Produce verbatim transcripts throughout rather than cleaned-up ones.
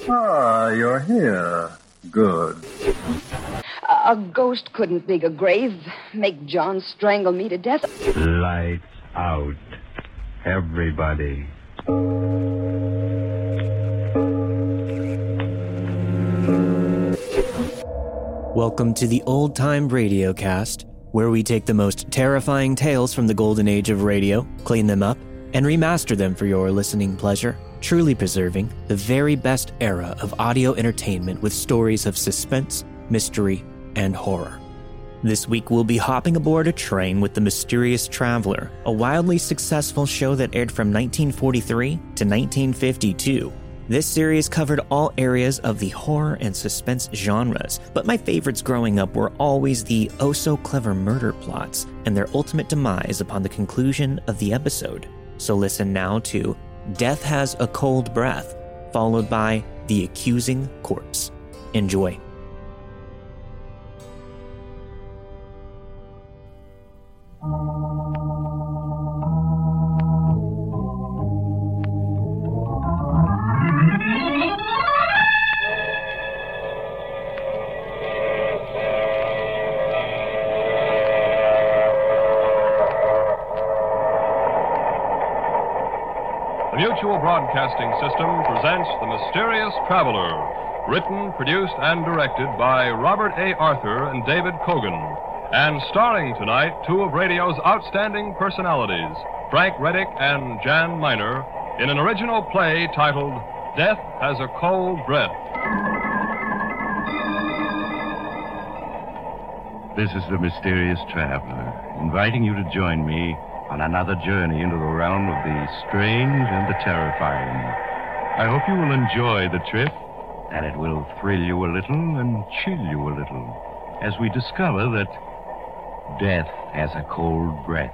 Ah, you're here. Good. A ghost couldn't dig a grave, make John strangle me to death. Lights out. Everybody. Welcome to the Old Time Radio Cast, where we take the most terrifying tales from the golden age of radio, clean them up, and remaster them for your listening pleasure, truly preserving the very best era of audio entertainment with stories of suspense, mystery, and horror. This week we'll be hopping aboard a train with The Mysterious Traveler, a wildly successful show that aired from nineteen forty-three to nineteen fifty-two. This series covered all areas of the horror and suspense genres, but my favorites growing up were always the oh-so-clever murder plots and their ultimate demise upon the conclusion of the episode. So listen now to Death Has a Cold Breath, followed by The Accusing Corpse. Enjoy. Mutual Broadcasting System presents The Mysterious Traveler, written, produced, and directed by Robert A. Arthur and David Cogan, and starring tonight two of radio's outstanding personalities, Frank Reddick and Jan Miner, in an original play titled Death Has a Cold Breath. This is The Mysterious Traveler, inviting you to join me on another journey into the realm of the strange and the terrifying. I hope you will enjoy the trip, that it will thrill you a little and chill you a little, as we discover that death has a cold breath.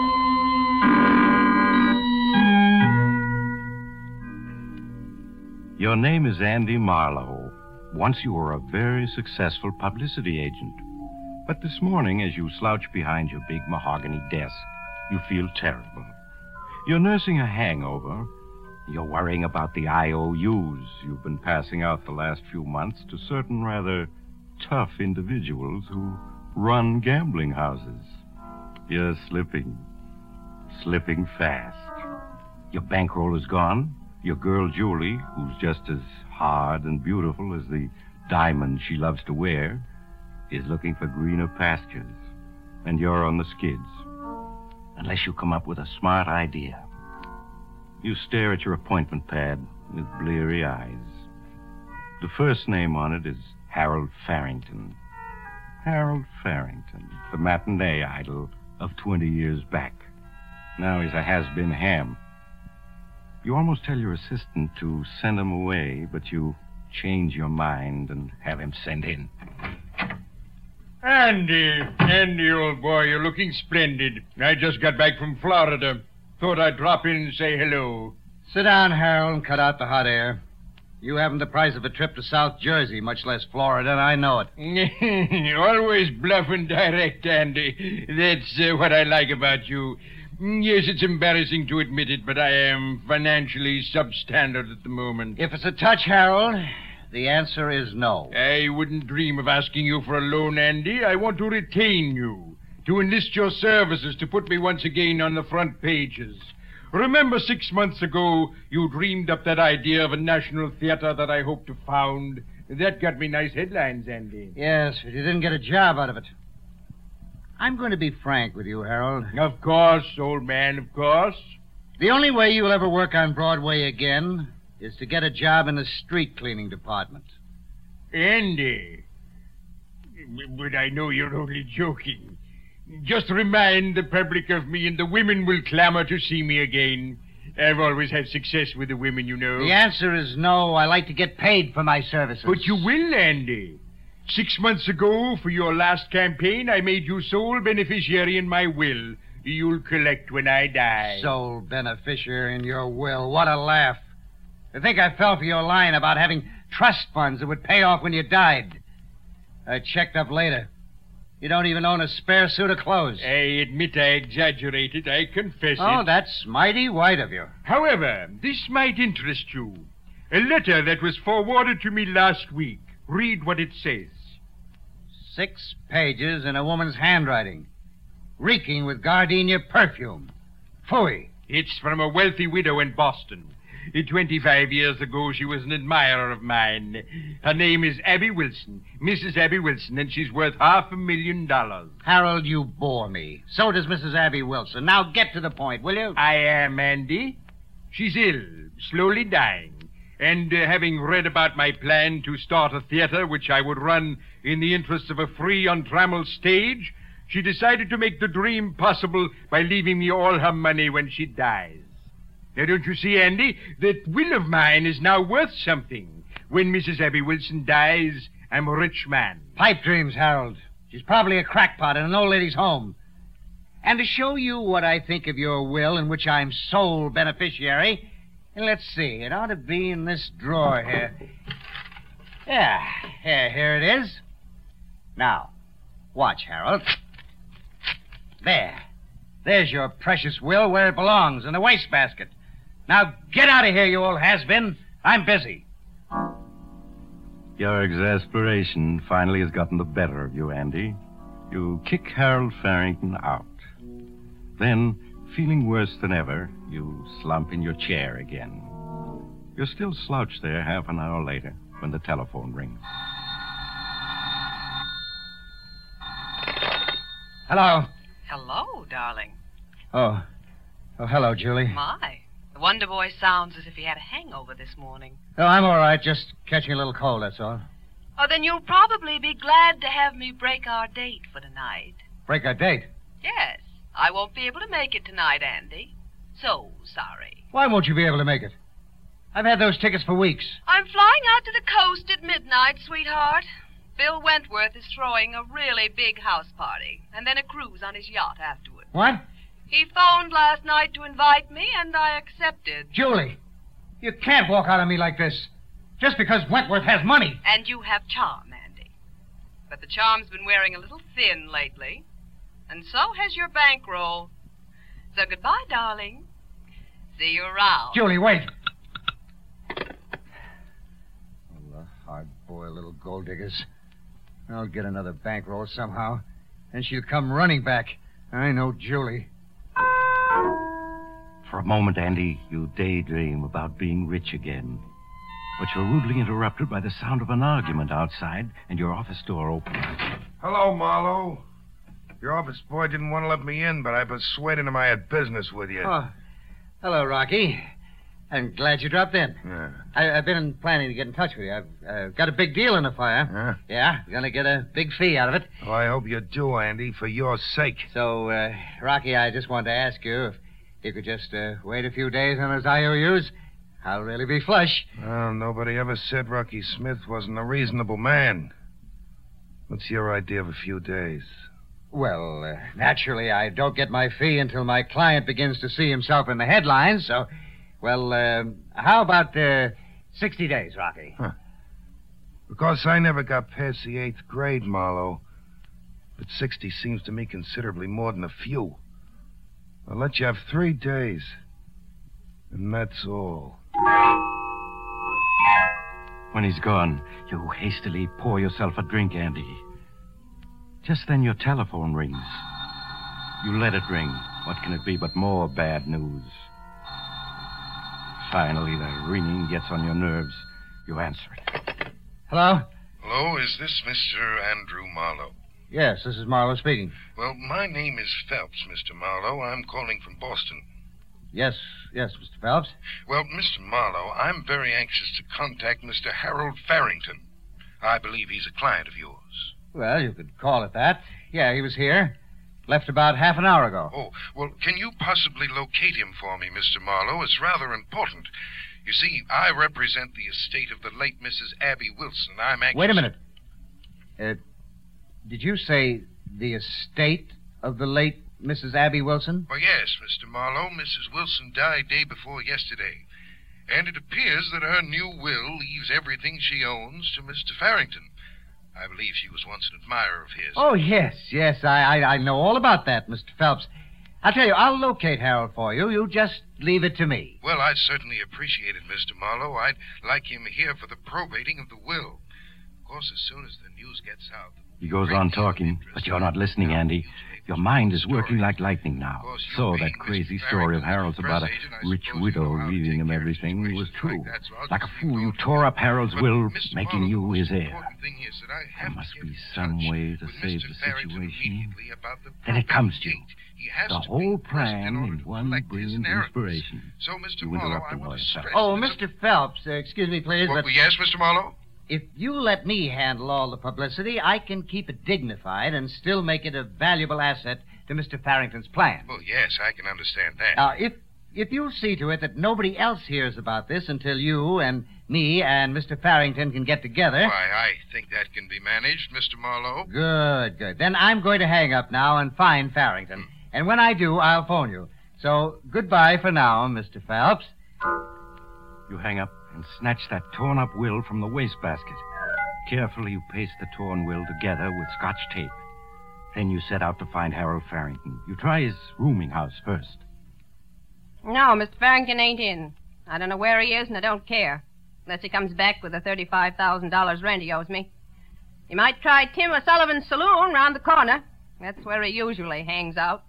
Your name is Andy Marlowe. Once you were a very successful publicity agent. But this morning, as you slouch behind your big mahogany desk, you feel terrible. You're nursing a hangover. You're worrying about the I O Us you've been passing out the last few months to certain rather tough individuals who run gambling houses. You're slipping. Slipping fast. Your bankroll is gone. Your girl, Julie, who's just as hard and beautiful as the diamond she loves to wear, is looking for greener pastures. And you're on the skids. Unless you come up with a smart idea. You stare at your appointment pad with bleary eyes. The first name on it is Harold Farrington. Harold Farrington, the matinee idol of twenty years back. Now he's a has-been ham. You almost tell your assistant to send him away, but you change your mind and have him sent in. Andy, Andy, old boy, you're looking splendid. I just got back from Florida. Thought I'd drop in and say hello. Sit down, Harold, and cut out the hot air. You haven't the price of a trip to South Jersey, much less Florida, and I know it. Always bluff and direct, Andy. That's uh, what I like about you. Yes, it's embarrassing to admit it, but I am financially substandard at the moment. If it's a touch, Harold, the answer is no. I wouldn't dream of asking you for a loan, Andy. I want to retain you, to enlist your services to put me once again on the front pages. Remember six months ago, you dreamed up that idea of a national theater that I hope to found? That got me nice headlines, Andy. Yes, but you didn't get a job out of it. I'm going to be frank with you, Harold. Of course, old man, of course. The only way you'll ever work on Broadway again is to get a job in the street cleaning department. Andy. But I know you're only joking. Just remind the public of me and the women will clamor to see me again. I've always had success with the women, you know. The answer is no. I like to get paid for my services. But you will, Andy. Six months ago, for your last campaign, I made you sole beneficiary in my will. You'll collect when I die. Sole beneficiary in your will. What a laugh. I think I fell for your line about having trust funds that would pay off when you died. I checked up later. You don't even own a spare suit of clothes. I admit I exaggerated. I confess oh, it. that's mighty white of you. However, this might interest you. A letter that was forwarded to me last week. Read what it says. Six pages in a woman's handwriting, reeking with gardenia perfume. Phooey. It's from a wealthy widow in Boston. Twenty-five years ago, she was an admirer of mine. Her name is Abby Wilson, Missus Abby Wilson, and she's worth half a million dollars. Harold, you bore me. So does Missus Abby Wilson. Now get to the point, will you? I am, Andy. She's ill, slowly dying. And uh, having read about my plan to start a theater which I would run in the interests of a free, untrammeled stage, she decided to make the dream possible by leaving me all her money when she dies. Now, don't you see, Andy, that will of mine is now worth something. When Missus Abby Wilson dies, I'm a rich man. Pipe dreams, Harold. She's probably a crackpot in an old lady's home. And to show you what I think of your will, in which I'm sole beneficiary, let's see, it ought to be in this drawer here. Yeah, here, here it is. Now, watch, Harold. There. There's your precious will where it belongs, in the wastebasket. Now, get out of here, you old has-been. I'm busy. Your exasperation finally has gotten the better of you, Andy. You kick Harold Farrington out. Then, feeling worse than ever, you slump in your chair again. You're still slouched there half an hour later when the telephone rings. Hello. Hello, darling. Oh. Oh, hello, Julie. My. The Wonder Boy sounds as if he had a hangover this morning. Oh, I'm all right. Just catching a little cold, that's all. Oh, then you'll probably be glad to have me break our date for tonight. Break our date? Yes. I won't be able to make it tonight, Andy. So sorry. Why won't you be able to make it? I've had those tickets for weeks. I'm flying out to the coast at midnight, sweetheart. Bill Wentworth is throwing a really big house party, and then a cruise on his yacht afterward. What? He phoned last night to invite me, and I accepted. Julie, you can't walk out on me like this. Just because Wentworth has money. And you have charm, Andy. But the charm's been wearing a little thin lately. And so has your bankroll. So goodbye, darling. See you around. Julie, wait. Oh, the hard-boiled little gold diggers. I'll get another bankroll somehow, and she'll come running back. I know Julie. For a moment, Andy, you daydream about being rich again. But you're rudely interrupted by the sound of an argument outside, and your office door opens. Hello, Marlowe. Your office boy didn't want to let me in, but I persuaded him I had business with you. Oh, hello, Rocky. I'm glad you dropped in. Yeah. I, I've been planning to get in touch with you. I've uh, got a big deal in the fire. Huh? Yeah, gonna get a big fee out of it. Well, I hope you do, Andy, for your sake. So, uh, Rocky, I just wanted to ask you if you could just uh, wait a few days on those I O Us. I'll really be flush. Well, nobody ever said Rocky Smith wasn't a reasonable man. What's your idea of a few days? Well, uh, naturally, I don't get my fee until my client begins to see himself in the headlines, so... Well, uh, how about uh, sixty days, Rocky? Huh. Because I never got past the eighth grade, Marlowe. But sixty seems to me considerably more than a few. I'll let you have three days. And that's all. When he's gone, you hastily pour yourself a drink, Andy. Just then your telephone rings. You let it ring. What can it be but more bad news? Finally, the ringing gets on your nerves. You answer it. Hello? Hello, is this Mister Andrew Marlowe? Yes, this is Marlowe speaking. Well, my name is Phelps, Mister Marlowe. I'm calling from Boston. Yes, yes, Mister Phelps. Well, Mister Marlowe, I'm very anxious to contact Mister Harold Farrington. I believe he's a client of yours. Well, you could call it that. Yeah, he was here. Left about half an hour ago. Oh, well, can you possibly locate him for me, Mister Marlowe? It's rather important. You see, I represent the estate of the late Missus Abby Wilson. I'm anxious... Wait a minute. Uh, did you say the estate of the late Missus Abby Wilson? Well, yes, Mister Marlowe. Missus Wilson died day before yesterday. And it appears that her new will leaves everything she owns to Mister Farrington. I believe she was once an admirer of his. Oh, yes, yes. I, I, I know all about that, Mister Phelps. I'll tell you, I'll locate Harold for you. You just leave it to me. Well, I'd certainly appreciate it, Mister Marlowe. I'd like him here for the probating of the will. Of course, as soon as the news gets out... He goes on talking, but you're not listening, Andy. Your mind is working like lightning now. So that crazy story of Harold's about a rich widow leaving him everything was true. Like a fool, you tore up Harold's will, making you his heir. There must be some way to save the situation. Then it comes to you. The whole plan in one brilliant inspiration. So, Mister You interrupt the lawyer, Phelps. Oh, Mister Phelps, uh, excuse me, please, Well, but yes, Mister Marlowe? if you let me handle all the publicity, I can keep it dignified and still make it a valuable asset to Mister Farrington's plan. Well, yes, I can understand that. Now, if if you'll see to it that nobody else hears about this until you and me and Mister Farrington can get together... Why, I think that can be managed, Mister Marlowe. Good, good. Then I'm going to hang up now and find Farrington. And when I do, I'll phone you. So, goodbye for now, Mister Phelps. You hang up and snatch that torn-up will from the wastebasket. Carefully, you paste the torn will together with scotch tape. Then you set out to find Harold Farrington. You try his rooming house first. No, Mister Farrington ain't in. I don't know where he is, and I don't care. Unless he comes back with the thirty-five thousand dollars rent he owes me. You might try Tim O'Sullivan's saloon round the corner. That's where he usually hangs out.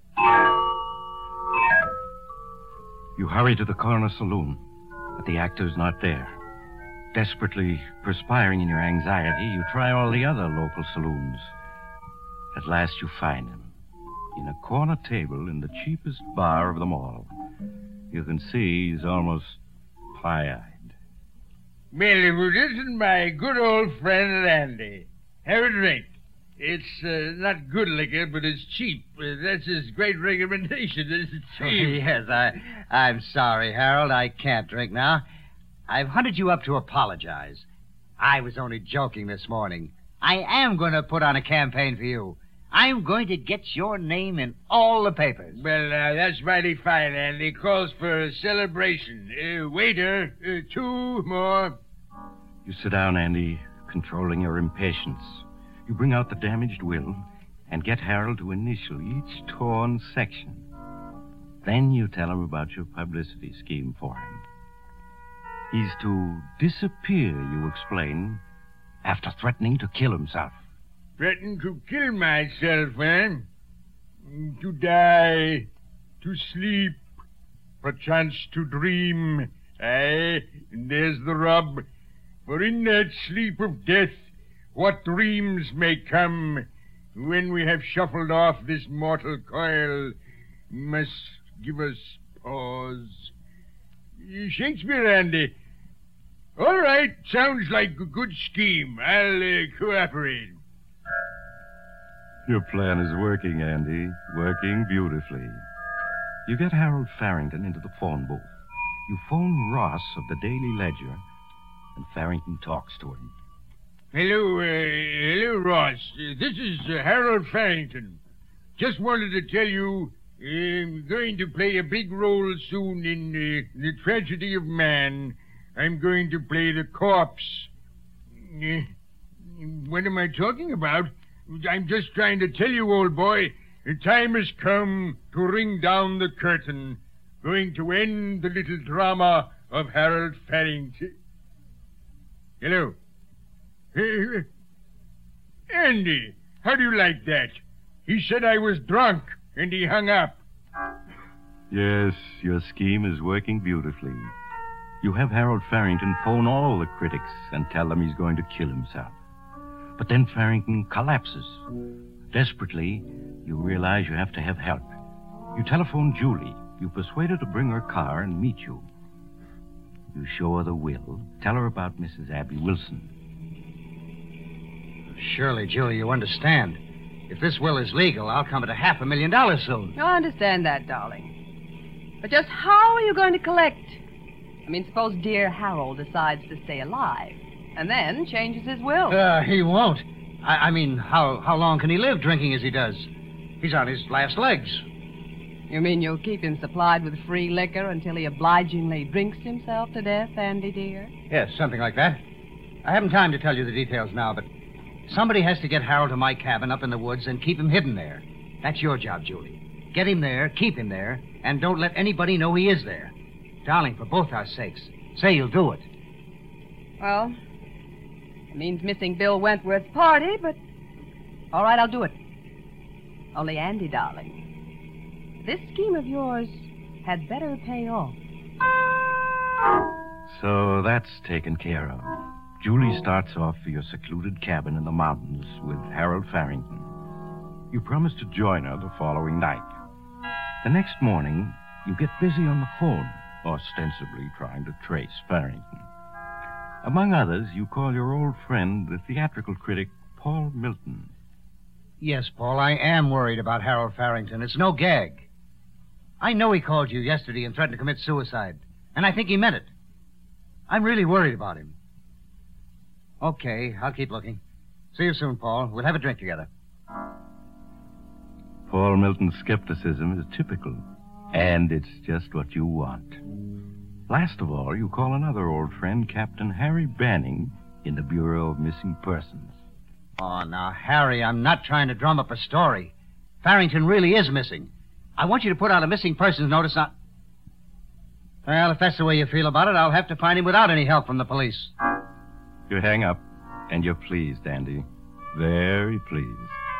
You hurry to the corner saloon, but the actor's not there. Desperately perspiring in your anxiety, you try all the other local saloons. At last you find him. In a corner table in the cheapest bar of them all. You can see he's almost pie-eyed. Well, this is my good old friend Andy. Have a drink. It's uh, not good liquor, but it's cheap. Uh, that's his great recommendation. It's cheap. Yes, I, I'm sorry, Harold. I can't drink now. I've hunted you up to apologize. I was only joking this morning. I am going to put on a campaign for you. I'm going to get your name in all the papers. Well, uh, that's mighty fine, Andy. Calls for a celebration. Uh, waiter, uh, two more. You sit down, Andy, controlling your impatience. You bring out the damaged will and get Harold to initial each torn section. Then you tell him about your publicity scheme for him. He's to disappear, you explain, after threatening to kill himself. Threaten to kill myself, eh? To die, to sleep, perchance to dream. Aye, and there's the rub. For in that sleep of death, what dreams may come when we have shuffled off this mortal coil must give us pause. Shakespeare, Andy. All right, sounds like a good scheme. I'll uh, cooperate. Your plan is working, Andy. Working beautifully. You get Harold Farrington into the phone booth. You phone Ross of the Daily Ledger, and Farrington talks to him. Hello, uh, hello, Ross. Uh, this is uh, Harold Farrington. Just wanted to tell you I'm going to play a big role soon in uh, The Tragedy of Man. I'm going to play the corpse. Uh, what am I talking about? I'm just trying to tell you, old boy, the time has come to ring down the curtain. Going to end the little drama of Harold Farrington. Hello. Hey, Andy, how do you like that? He said I was drunk, and he hung up. Yes, your scheme is working beautifully. You have Harold Farrington phone all the critics and tell them he's going to kill himself. But then Farrington collapses. Desperately, you realize you have to have help. You telephone Julie. You persuade her to bring her car and meet you. You show her the will. Tell her about Missus Abby Wilson. Surely, Julie, you understand. If this will is legal, I'll come at a half a million dollars soon. I understand that, darling. But just how are you going to collect? I mean, suppose dear Harold decides to stay alive and then changes his will. Uh, he won't. I, I mean, how, how long can he live drinking as he does? He's on his last legs. You mean you'll keep him supplied with free liquor until he obligingly drinks himself to death, Andy, dear? Yes, something like that. I haven't time to tell you the details now, but somebody has to get Harold to my cabin up in the woods and keep him hidden there. That's your job, Julie. Get him there, keep him there, and don't let anybody know he is there. Darling, for both our sakes, say you'll do it. Well, it means missing Bill Wentworth's party, but all right, I'll do it. Only, Andy, darling, this scheme of yours had better pay off. So that's taken care of. Julie starts off for your secluded cabin in the mountains with Harold Farrington. You promise to join her the following night. The next morning, you get busy on the phone, ostensibly trying to trace Farrington. Among others, you call your old friend, the theatrical critic, Paul Milton. Yes, Paul, I am worried about Harold Farrington. It's no gag. I know he called you yesterday and threatened to commit suicide, and I think he meant it. I'm really worried about him. Okay, I'll keep looking. See you soon, Paul. We'll have a drink together. Paul Milton's skepticism is typical, and it's just what you want. Last of all, you call another old friend, Captain Harry Banning, in the Bureau of Missing Persons. Oh, now, Harry, I'm not trying to drum up a story. Farrington really is missing. I want you to put out a missing persons notice on... Well, if that's the way you feel about it, I'll have to find him without any help from the police. You hang up, and you're pleased, Andy. Very pleased.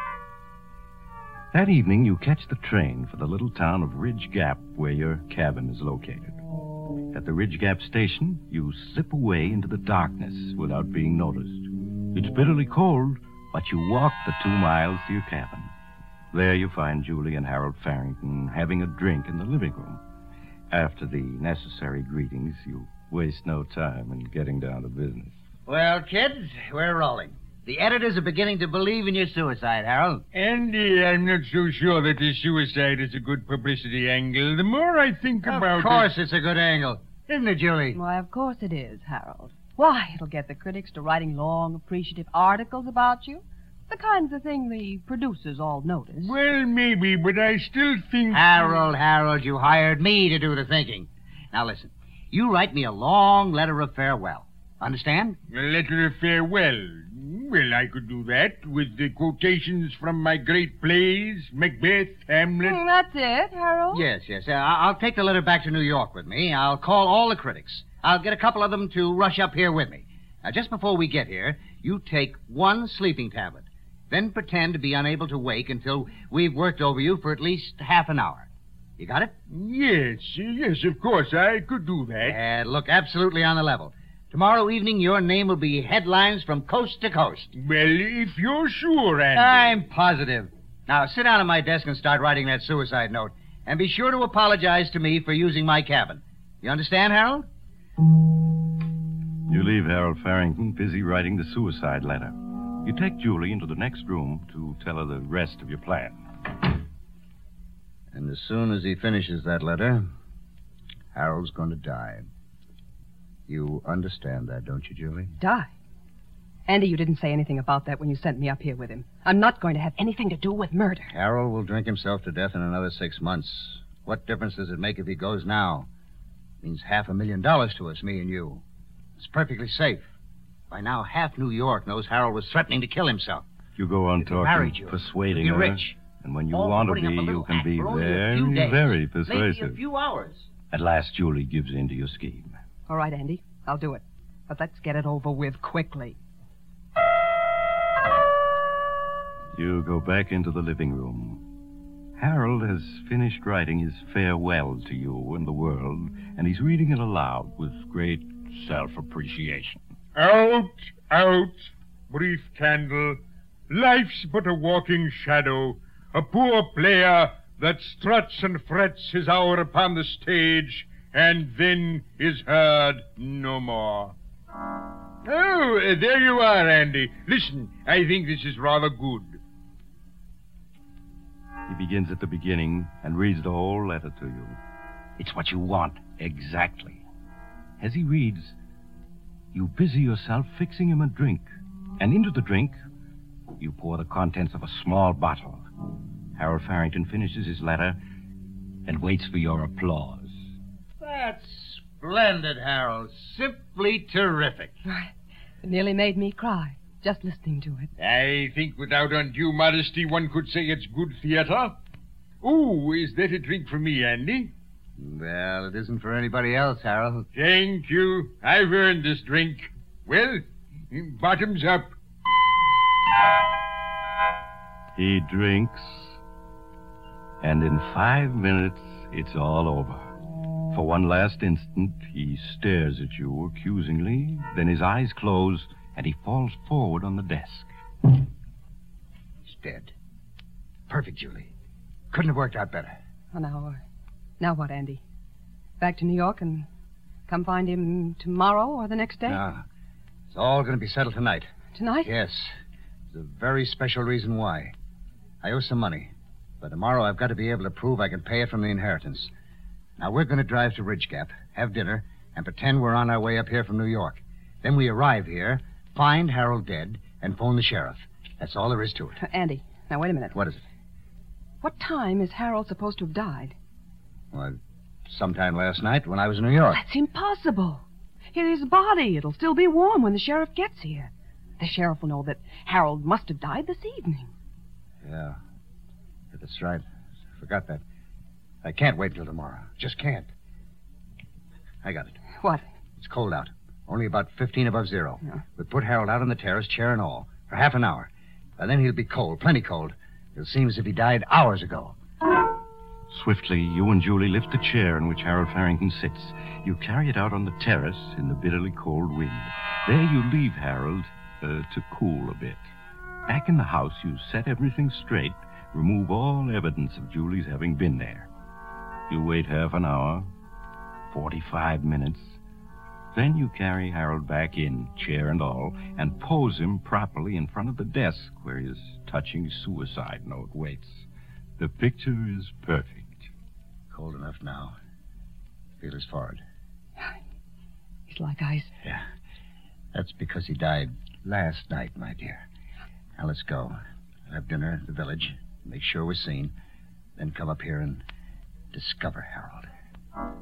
That evening, you catch the train for the little town of Ridge Gap, where your cabin is located. At the Ridge Gap station, you slip away into the darkness without being noticed. It's bitterly cold, but you walk the two miles to your cabin. There you find Julie and Harold Farrington having a drink in the living room. After the necessary greetings, you waste no time in getting down to business. Well, kids, we're rolling. The editors are beginning to believe in your suicide, Harold. Andy, I'm not so sure that the suicide is a good publicity angle. The more I think Of about it... Of course it's a good angle. Isn't it, Julie? Why, of course it is, Harold. Why, it'll get the critics to writing long, appreciative articles about you. The kinds of thing the producers all notice. Well, maybe, but I still think... Harold, Harold, you hired me to do the thinking. Now, listen. You write me a long letter of farewell. Understand? A letter of farewell. Well, I could do that with the quotations from my great plays, Macbeth, Hamlet. Mm, that's it, Harold. Yes, yes. Uh, I'll take the letter back to New York with me. I'll call all the critics. I'll get a couple of them to rush up here with me. Now, just before we get here, you take one sleeping tablet. Then pretend to be unable to wake until we've worked over you for at least half an hour. You got it? Yes, yes, of course. I could do that. And look absolutely on the level. Tomorrow evening, your name will be headlines from coast to coast. Well, if you're sure, Andy. I'm positive. Now, sit down at my desk and start writing that suicide note. And be sure to apologize to me for using my cabin. You understand, Harold? You leave Harold Farrington busy writing the suicide letter. You take Julie into the next room to tell her the rest of your plan. And as soon as he finishes that letter, Harold's going to die. You understand that, don't you, Julie? Die? Andy, you didn't say anything about that when you sent me up here with him. I'm not going to have anything to do with murder. Harold will drink himself to death in another six months. What difference does it make if he goes now? It means half a million dollars to us, me and you. It's perfectly safe. By now, half New York knows Harold was threatening to kill himself. You go on If he talking, married you, persuading you're her. rich. And when you All want to putting be, up a you little can act be for only a few very, days. very Maybe a persuasive. few hours. At last, Julie gives in to your scheme. All right, Andy, I'll do it. But let's get it over with quickly. You go back into the living room. Harold has finished writing his farewell to you and the world, and he's reading it aloud with great self-appreciation. Out, out, brief candle. Life's but a walking shadow, a poor player that struts and frets his hour upon the stage, and then is heard no more. Oh, uh, there you are, Andy. Listen, I think this is rather good. He begins at the beginning and reads the whole letter to you. It's what you want, exactly. As he reads, you busy yourself fixing him a drink, and into the drink, you pour the contents of a small bottle. Harold Farrington finishes his letter and waits for your applause. That's splendid, Harold. Simply terrific. It nearly made me cry, just listening to it. I think without undue modesty one could say it's good theater. Oh, is that a drink for me, Andy? Well, it isn't for anybody else, Harold. Thank you. I've earned this drink. Well, bottoms up. He drinks, and in five minutes, it's all over. For one last instant, he stares at you accusingly, then his eyes close, and he falls forward on the desk. He's dead. Perfect, Julie. Couldn't have worked out better. Oh, now, uh, now what, Andy? Back to New York and come find him tomorrow or the next day? No. It's all going to be settled tonight. Tonight? Yes. There's a very special reason why. I owe some money, but tomorrow I've got to be able to prove I can pay it from the inheritance. Now, we're going to drive to Ridge Gap, have dinner, and pretend we're on our way up here from New York. Then we arrive here, find Harold dead, and phone the sheriff. That's all there is to it. Uh, Andy, now wait a minute. What is it? What time is Harold supposed to have died? Well, sometime last night when I was in New York. That's impossible. His body, it'll still be warm when the sheriff gets here. The sheriff will know that Harold must have died this evening. Yeah. Yeah, that's right. I forgot that. I can't wait till tomorrow. Just can't. I got it. What? It's cold out. Only about fifteen above zero. Yeah. We put Harold out on the terrace, chair and all, for half an hour. By then he'll be cold, plenty cold. It'll seem as if he died hours ago. Swiftly, you and Julie lift the chair in which Harold Farrington sits. You carry it out on the terrace in the bitterly cold wind. There you leave Harold uh, to cool a bit. Back in the house, you set everything straight, remove all evidence of Julie's having been there. You wait half an hour, forty-five minutes. Then you carry Harold back in, chair and all, and pose him properly in front of the desk where his touching suicide note waits. The picture is perfect. Cold enough now. Feel his forehead. He's like ice. Yeah. That's because he died last night, my dear. Now let's go. Have dinner at the village. Make sure we're seen. Then come up here and discover Harold.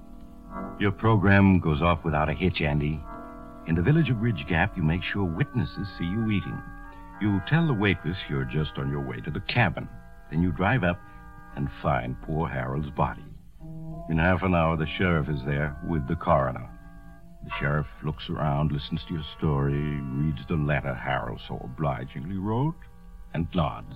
Your program goes off without a hitch, Andy. In the village of Ridge Gap, you make sure witnesses see you eating. You tell the waitress you're just on your way to the cabin. Then you drive up and find poor Harold's body. In half an hour, the sheriff is there with the coroner. The sheriff looks around, listens to your story, reads the letter Harold so obligingly wrote, and nods.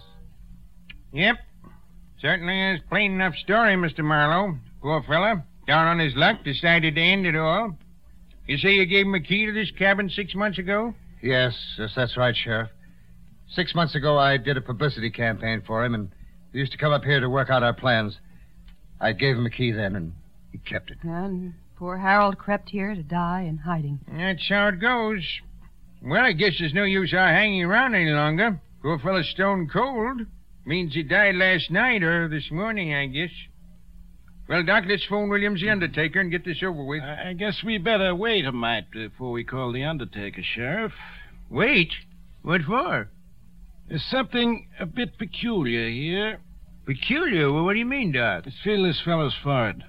Yep. Certainly is a plain enough story, Mister Marlowe. Poor fella, down on his luck, decided to end it all. You say you gave him a key to this cabin six months ago? Yes, yes, that's right, Sheriff. Six months ago, I did a publicity campaign for him, and he used to come up here to work out our plans. I gave him a key then, and he kept it. And poor Harold crept here to die in hiding. That's how it goes. Well, I guess there's no use our hanging around any longer. Poor fella's stone cold. Means he died last night or this morning, I guess. Well, Doc, let's phone Williams the undertaker and get this over with. I guess we better wait a mite before we call the undertaker, Sheriff. Wait? What for? There's something a bit peculiar here. Peculiar? Well, what do you mean, Doc? Let's feel this fellow's forehead.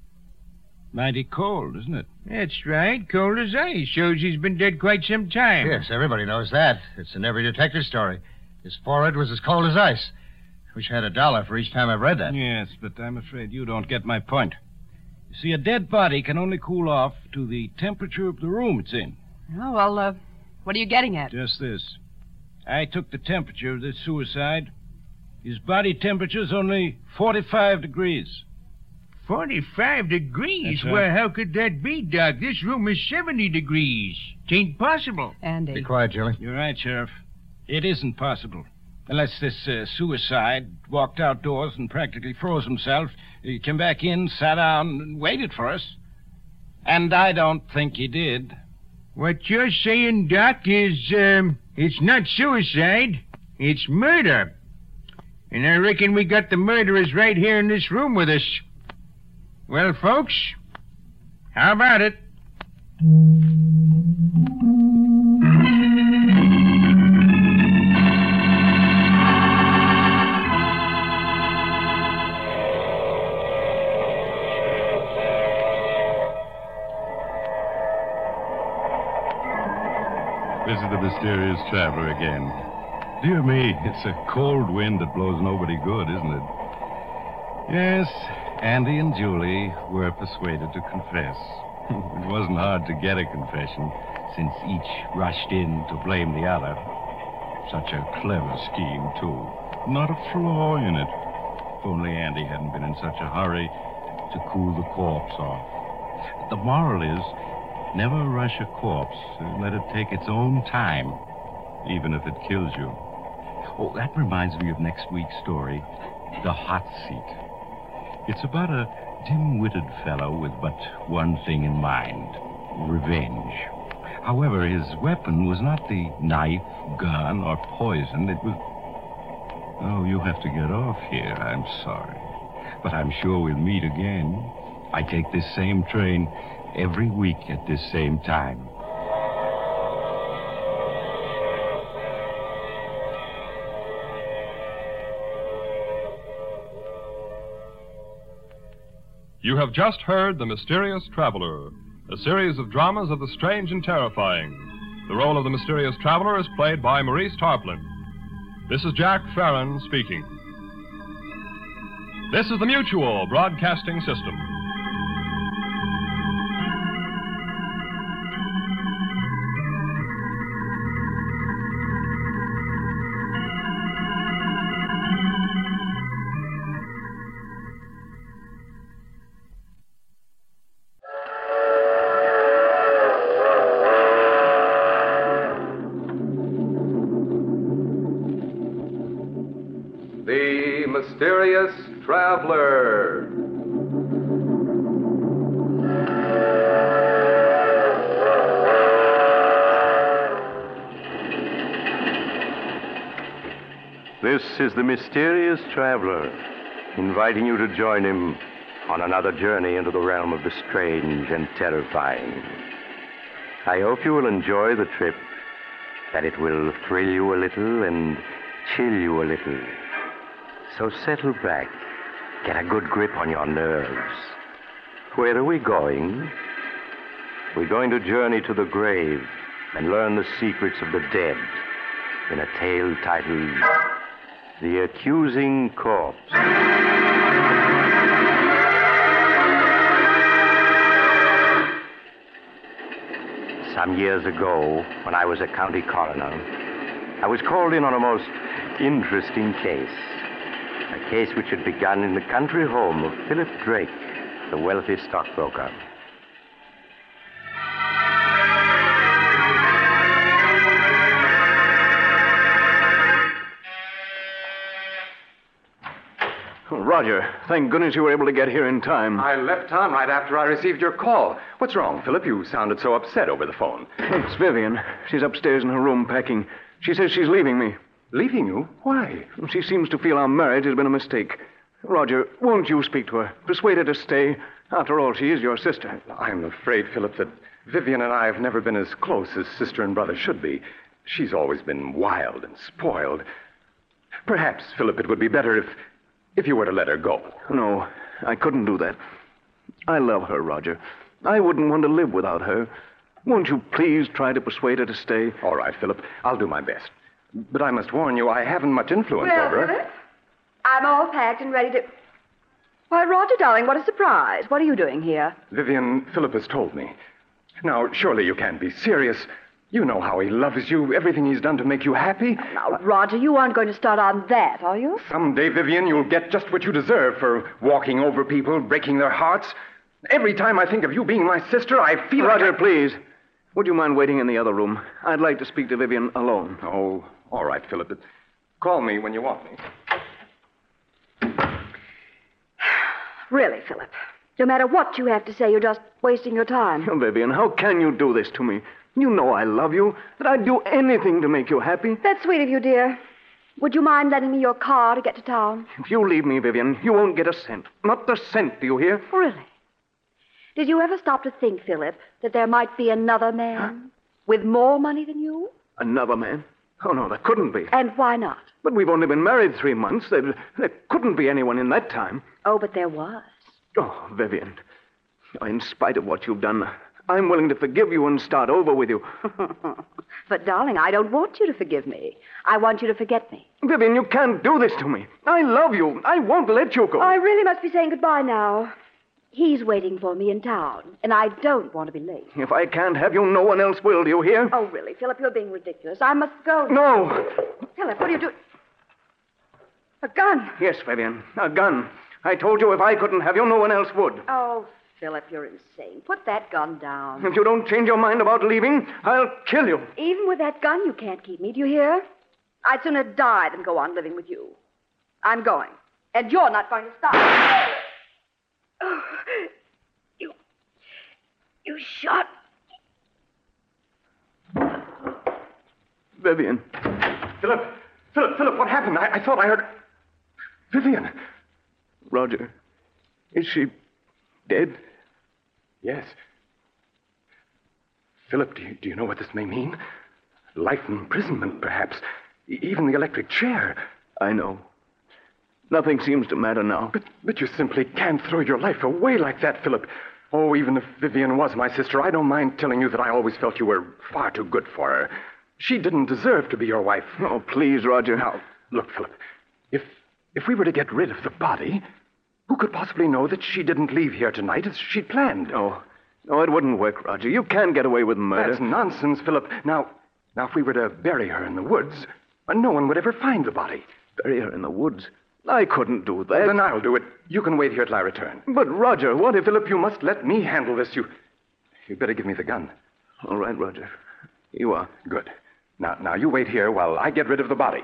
Mighty cold, isn't it? That's right. Cold as ice. Shows he's been dead quite some time. Yes, everybody knows that. It's in every detective story. His forehead was as cold as ice. Wish I had a dollar for each time I've read that. Yes, but I'm afraid you don't get my point. You see, a dead body can only cool off to the temperature of the room it's in. Oh, well, uh, what are you getting at? Just this. I took the temperature of this suicide. His body temperature's only forty-five degrees. forty-five degrees? Right. Well, how could that be, Doc? This room is seventy degrees. It ain't possible. Andy. Be quiet, Julie. You're right, Sheriff. It isn't possible. Unless this uh, suicide walked outdoors and practically froze himself. He came back in, sat down, and waited for us. And I don't think he did. What you're saying, Doc, is, um, it's not suicide. It's murder. And I reckon we got the murderers right here in this room with us. Well, folks, how about it? This is the mysterious traveler again. Dear me, it's a cold wind that blows nobody good, isn't it? Yes, Andy and Julie were persuaded to confess. It wasn't hard to get a confession, since each rushed in to blame the other. Such a clever scheme, too. Not a flaw in it. If only Andy hadn't been in such a hurry to cool the corpse off. The moral is, never rush a corpse. Let it take its own time, even if it kills you. Oh, that reminds me of next week's story, The Hot Seat. It's about a dim-witted fellow with but one thing in mind, revenge. However, his weapon was not the knife, gun, or poison. It was... Oh, you have to get off here. I'm sorry. But I'm sure we'll meet again. I take this same train every week at this same time. You have just heard The Mysterious Traveler, a series of dramas of the strange and terrifying. The role of the mysterious traveler is played by Maurice Tarplin. This is Jack Farron speaking. This is the Mutual Broadcasting System. The Mysterious Traveler. This is the Mysterious Traveler, inviting you to join him on another journey into the realm of the strange and terrifying. I hope you will enjoy the trip, that it will thrill you a little and chill you a little. So settle back, get a good grip on your nerves. Where are we going? We're going to journey to the grave and learn the secrets of the dead in a tale titled The Accusing Corpse. Some years ago, when I was a county coroner, I was called in on a most interesting case. A case which had begun in the country home of Philip Drake, the wealthy stockbroker. Roger, thank goodness you were able to get here in time. I left town right after I received your call. What's wrong, Philip? You sounded so upset over the phone. It's Vivian. She's upstairs in her room packing. She says she's leaving me. Leaving you? Why? She seems to feel our marriage has been a mistake. Roger, won't you speak to her? Persuade her to stay. After all, she is your sister. I'm afraid, Philip, that Vivian and I have never been as close as sister and brother should be. She's always been wild and spoiled. Perhaps, Philip, it would be better if... if you were to let her go. No, I couldn't do that. I love her, Roger. I wouldn't want to live without her. Won't you please try to persuade her to stay? All right, Philip. I'll do my best. But I must warn you, I haven't much influence well, over her. Philip, I'm all packed and ready to... Why, Roger, darling, what a surprise. What are you doing here? Vivian, Philip has told me. Now, surely you can't be serious. You know how he loves you, everything he's done to make you happy. Now, Roger, you aren't going to start on that, are you? Someday, Vivian, you'll get just what you deserve for walking over people, breaking their hearts. Every time I think of you being my sister, I feel Roger, like I... please. Would you mind waiting in the other room? I'd like to speak to Vivian alone. Oh, all right, Philip. Call me when you want me. Really, Philip, no matter what you have to say, you're just wasting your time. Oh, Vivian, how can you do this to me? You know I love you, that I'd do anything to make you happy. That's sweet of you, dear. Would you mind lending me your car to get to town? If you leave me, Vivian, you won't get a cent. Not a cent, do you hear? Really? Did you ever stop to think, Philip, that there might be another man huh? with more money than you? Another man? Oh, no, there couldn't be. And why not? But we've only been married three months. There, there couldn't be anyone in that time. Oh, but there was. Oh, Vivian, in spite of what you've done, I'm willing to forgive you and start over with you. But, darling, I don't want you to forgive me. I want you to forget me. Vivian, you can't do this to me. I love you. I won't let you go. I really must be saying goodbye now. He's waiting for me in town, and I don't want to be late. If I can't have you, no one else will, do you hear? Oh, really, Philip, you're being ridiculous. I must go. No. Philip, what are you doing? A gun. Yes, Vivian, a gun. I told you if I couldn't have you, no one else would. Oh, Philip, you're insane. Put that gun down. If you don't change your mind about leaving, I'll kill you. Even with that gun, you can't keep me. Do you hear? I'd sooner die than go on living with you. I'm going. And you're not going to stop. Oh, you... You shot... Vivian. Philip! Philip, Philip, what happened? I, I thought I heard... Vivian! Roger, is she dead? Yes. Philip, do you, do you know what this may mean? Life imprisonment, perhaps. E- even the electric chair. I know. Nothing seems to matter now. But, but you simply can't throw your life away like that, Philip. Oh, even if Vivian was my sister, I don't mind telling you that I always felt you were far too good for her. She didn't deserve to be your wife. Oh, please, Roger. Now, look, Philip, if if we were to get rid of the body, who could possibly know that she didn't leave here tonight as she'd planned? No, no, it wouldn't work, Roger. You can't get away with murder. That's nonsense, Philip. Now, now, if we were to bury her in the woods, no one would ever find the body. Bury her in the woods? I couldn't do that. Well, then I'll do it. You can wait here till I return. But, Roger, what if... Philip, you must let me handle this. You... You'd better give me the gun. All right, Roger. You are. Good. Now, now, you wait here while I get rid of the body.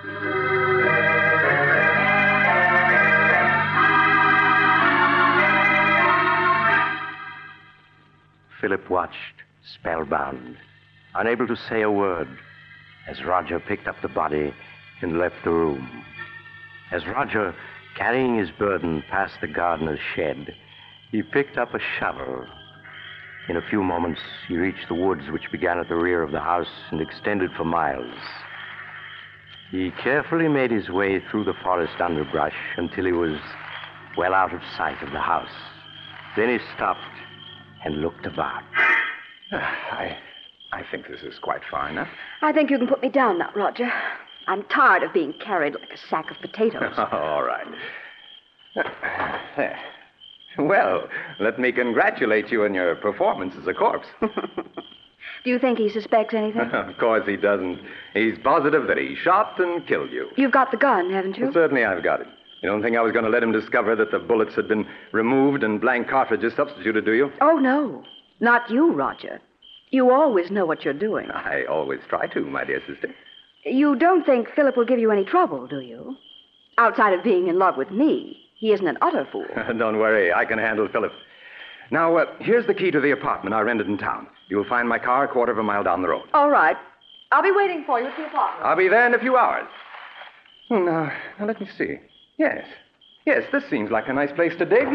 Philip watched, spellbound, unable to say a word, as Roger picked up the body and left the room. As Roger, carrying his burden, passed the gardener's shed, he picked up a shovel. In a few moments, he reached the woods which began at the rear of the house and extended for miles. He carefully made his way through the forest underbrush until he was well out of sight of the house. Then he stopped and looked about. I, I think this is quite far enough. I think you can put me down now, Roger. I'm tired of being carried like a sack of potatoes. All right. There. Well, let me congratulate you on your performance as a corpse. Do you think he suspects anything? Of course he doesn't. He's positive that he shot and killed you. You've got the gun, haven't you? Well, certainly I've got it. You don't think I was going to let him discover that the bullets had been removed and blank cartridges substituted, do you? Oh, no. Not you, Roger. You always know what you're doing. I always try to, my dear sister. You don't think Philip will give you any trouble, do you? Outside of being in love with me, he isn't an utter fool. Don't worry, I can handle Philip. Now, uh, here's the key to the apartment I rented in town. You'll find my car a quarter of a mile down the road. All right. I'll be waiting for you at the apartment. I'll be there in a few hours. Oh, now, now, let me see. Yes. Yes, this seems like a nice place to dig.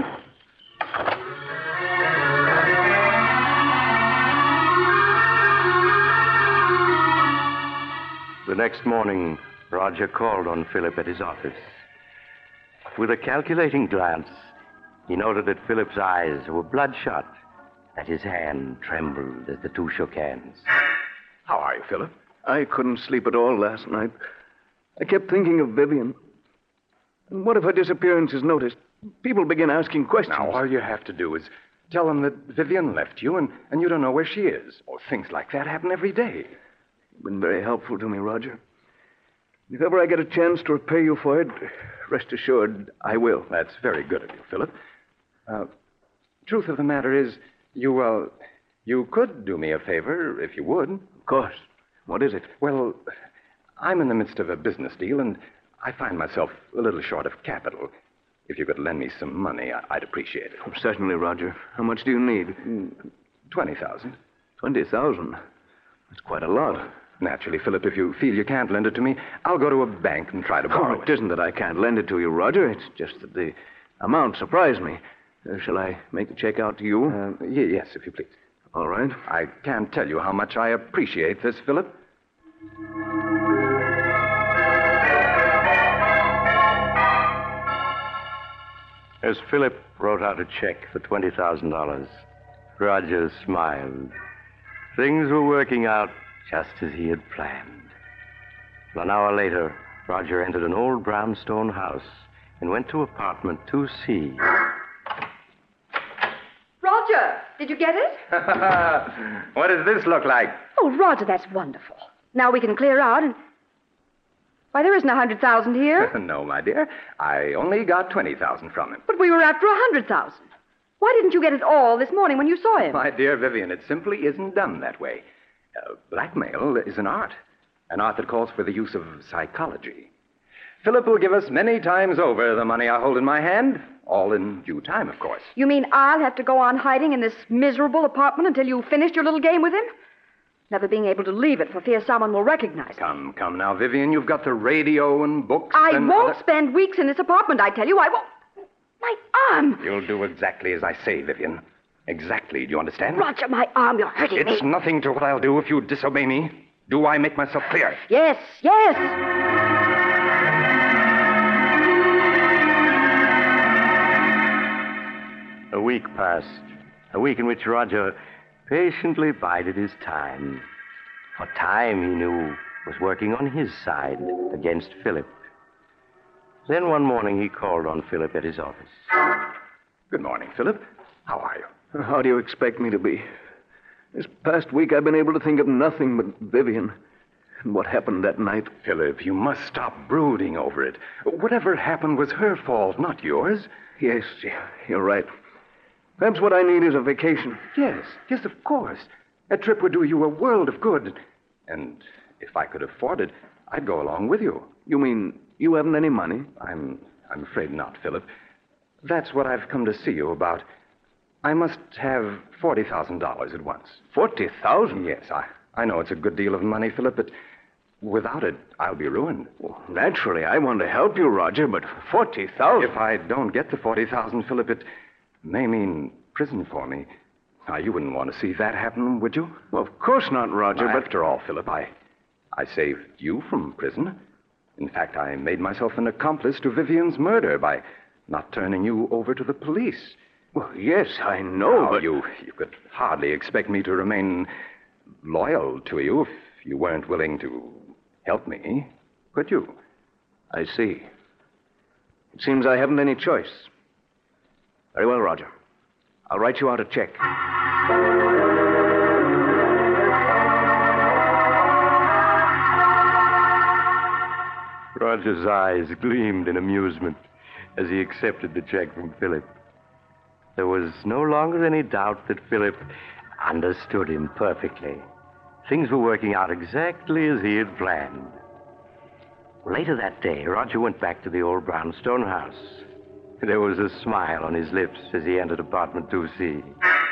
The next morning, Roger called on Philip at his office. With a calculating glance, he noted that Philip's eyes were bloodshot, that his hand trembled as the two shook hands. How are you, Philip? I couldn't sleep at all last night. I kept thinking of Vivian. And what if her disappearance is noticed? People begin asking questions. Now, all you have to do is tell them that Vivian left you and, and you don't know where she is. Or things like that happen every day. You've been very helpful to me, Roger. If ever I get a chance to repay you for it, rest assured I will. That's very good of you, Philip. Uh, truth of the matter is, you, uh, you could do me a favor if you would. Of course. What is it? Well, I'm in the midst of a business deal, and I find myself a little short of capital. If you could lend me some money, I'd appreciate it. Oh, certainly, Roger. How much do you need? Twenty thousand. Twenty thousand? That's quite a lot. Naturally, Philip, if you feel you can't lend it to me, I'll go to a bank and try to borrow oh, it. It isn't that I can't lend it to you, Roger. It's just that the amount surprised me. Uh, shall I make the check out to you? Uh, y- yes, if you please. All right. I can't tell you how much I appreciate this, Philip. As Philip wrote out a check for twenty thousand dollars, Roger smiled. Things were working out just as he had planned. An hour later, Roger entered an old brownstone house and went to apartment two C. Roger, did you get it? What does this look like? Oh, Roger, that's wonderful. Now we can clear out and... Why, there isn't a hundred thousand here. No, my dear. I only got twenty thousand from him. But we were after a hundred thousand. Why didn't you get it all this morning when you saw him? My dear Vivian, it simply isn't done that way. Uh, blackmail is an art. An art that calls for the use of psychology. Philip will give us many times over the money I hold in my hand, all in due time, of course. You mean I'll have to go on hiding in this miserable apartment until you finished your little game with him? Never being able to leave it for fear someone will recognize me. Come, come now, Vivian. You've got the radio and books I and won't other... spend weeks in this apartment, I tell you. I won't. My arm. You'll do exactly as I say, Vivian. Exactly. Do you understand? Roger, my arm. You're hurting it's me. It's nothing to what I'll do if you disobey me. Do I make myself clear? Yes, yes. A week passed. A week in which Roger patiently bided his time. For time, he knew, was working on his side against Philip. Then one morning he called on Philip at his office. Good morning, Philip. How are you? How do you expect me to be? This past week I've been able to think of nothing but Vivian and what happened that night. Philip, you must stop brooding over it. Whatever happened was her fault, not yours. Yes, you're right. Perhaps what I need is a vacation. Yes, yes, of course. A trip would do you a world of good. And if I could afford it, I'd go along with you. You mean you haven't any money? I'm I'm afraid not, Philip. That's what I've come to see you about. I must have forty thousand dollars at once. Forty thousand? Yes, I, I know it's a good deal of money, Philip, but without it, I'll be ruined. Well, naturally, I want to help you, Roger, but forty thousand? If I don't get the forty thousand, Philip, it may mean prison for me. Now, you wouldn't want to see that happen, would you? Well, of course not, Roger, now, but... After all, Philip, I, I saved you from prison. In fact, I made myself an accomplice to Vivian's murder by not turning you over to the police. Well, yes, I know, now, but... You, you could hardly expect me to remain loyal to you if you weren't willing to help me, could you? I see. It seems I haven't any choice. Very well, Roger. I'll write you out a check. Roger's eyes gleamed in amusement as he accepted the check from Philip. There was no longer any doubt that Philip understood him perfectly. Things were working out exactly as he had planned. Later that day, Roger went back to the old brownstone house. There was a smile on his lips as he entered apartment two C.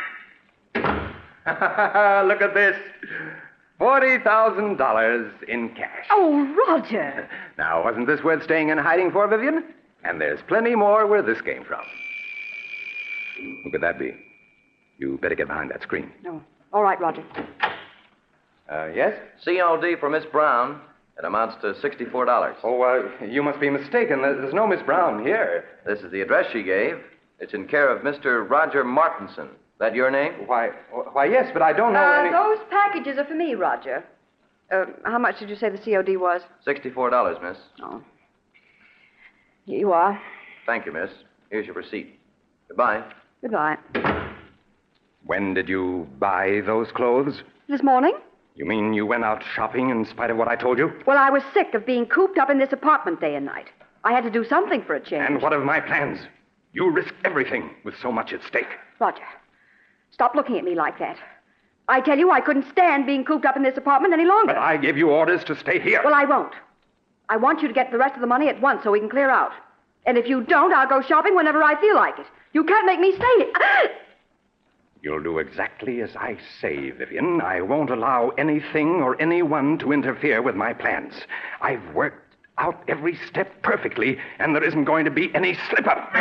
Look at this. forty thousand dollars in cash. Oh, Roger. Now, wasn't this worth staying in hiding for, Vivian? And there's plenty more where this came from. Who could that be? You better get behind that screen. No. All right, Roger. Uh, yes? C O D for Miss Brown. It amounts to sixty-four dollars. Oh, uh, you must be mistaken. There's no Miss Brown here. This is the address she gave. It's in care of Mister Roger Martinson. That your name? Why, why, yes, but I don't know uh, any... Those packages are for me, Roger. Uh, how much did you say the C O D was? sixty-four dollars, miss. Oh. Here you are. Thank you, miss. Here's your receipt. Goodbye. Goodbye. When did you buy those clothes? This morning? You mean you went out shopping in spite of what I told you? Well, I was sick of being cooped up in this apartment day and night. I had to do something for a change. And what of my plans? You risked everything with so much at stake. Roger, stop looking at me like that. I tell you, I couldn't stand being cooped up in this apartment any longer. But I gave you orders to stay here. Well, I won't. I want you to get the rest of the money at once so we can clear out. And if you don't, I'll go shopping whenever I feel like it. You can't make me stay here. You'll do exactly as I say, Vivian. I won't allow anything or anyone to interfere with my plans. I've worked out every step perfectly, and there isn't going to be any slip-up.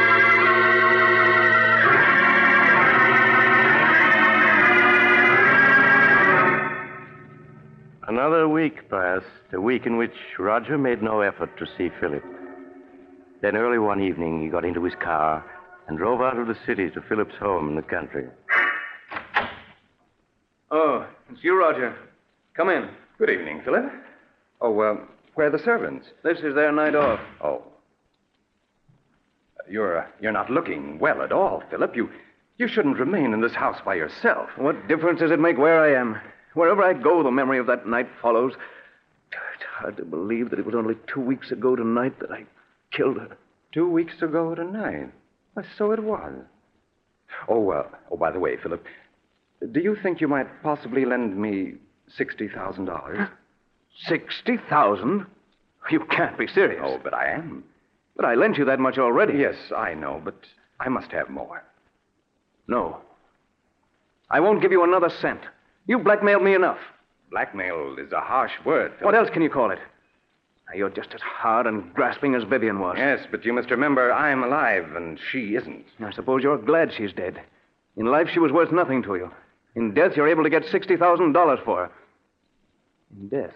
Another week passed, a week in which Roger made no effort to see Philip. Then early one evening, he got into his car and drove out of the city to Philip's home in the country. you, Roger. Come in. Good evening, Philip. Oh, uh, where are the servants? This is their night off. Oh. You're, uh, you're not looking well at all, Philip. You, you shouldn't remain in this house by yourself. What difference does it make where I am? Wherever I go, the memory of that night follows. It's hard to believe that it was only two weeks ago tonight that I killed her. Two weeks ago tonight? Well, so it was. Oh, uh, oh, by the way, Philip, do you think you might possibly lend me sixty thousand dollars? Sixty thousand? You can't be serious. Oh, but I am. But I lent you that much already. Yes, I know, but I must have more. No. I won't give you another cent. You blackmailed me enough. Blackmail is a harsh word, Philip. What else can you call it? You're just as hard and grasping as Vivian was. Yes, but you must remember I'm alive and she isn't. I suppose you're glad she's dead. In life, she was worth nothing to you. In death, you're able to get sixty thousand dollars for her. In death?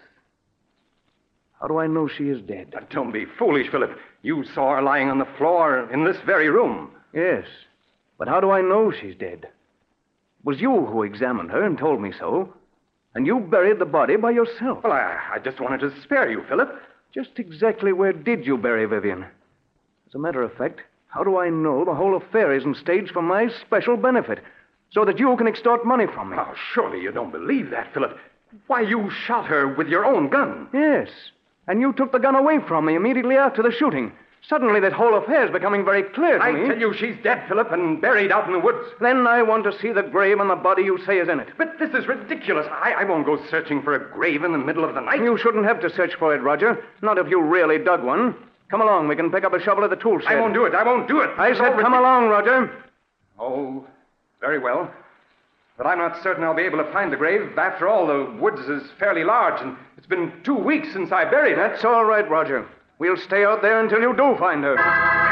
How do I know she is dead? But don't be foolish, Philip. You saw her lying on the floor in this very room. Yes, but how do I know she's dead? It was you who examined her and told me so. And you buried the body by yourself. Well, I, I just wanted to spare you, Philip. Just exactly where did you bury Vivian? As a matter of fact, how do I know the whole affair isn't staged for my special benefit, so that you can extort money from me? Oh, surely you don't believe that, Philip. Why, you shot her with your own gun. Yes, and you took the gun away from me immediately after the shooting. Suddenly, that whole affair is becoming very clear to I me. I tell you, she's dead, Philip, and buried out in the woods. Then I want to see the grave and the body you say is in it. But this is ridiculous. I, I won't go searching for a grave in the middle of the night. You shouldn't have to search for it, Roger. Not if you really dug one. Come along. We can pick up a shovel at the tool shed. I won't do it. I won't do it. I said come along, Roger. Oh, very well. But I'm not certain I'll be able to find the grave. After all, the woods is fairly large, and it's been two weeks since I buried her. That's all right, Roger. We'll stay out there until you do find her.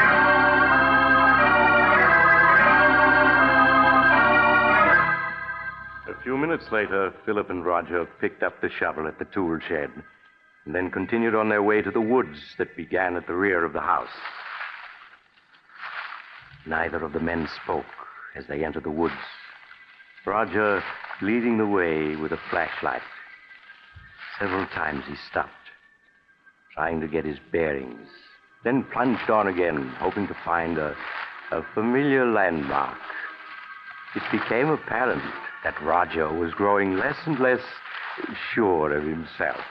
A few minutes later, Philip and Roger picked up the shovel at the tool shed and then continued on their way to the woods that began at the rear of the house. Neither of the men spoke as they entered the woods. Roger leading the way with a flashlight. Several times he stopped, trying to get his bearings, then plunged on again, hoping to find a, a familiar landmark. It became apparent that Roger was growing less and less sure of himself.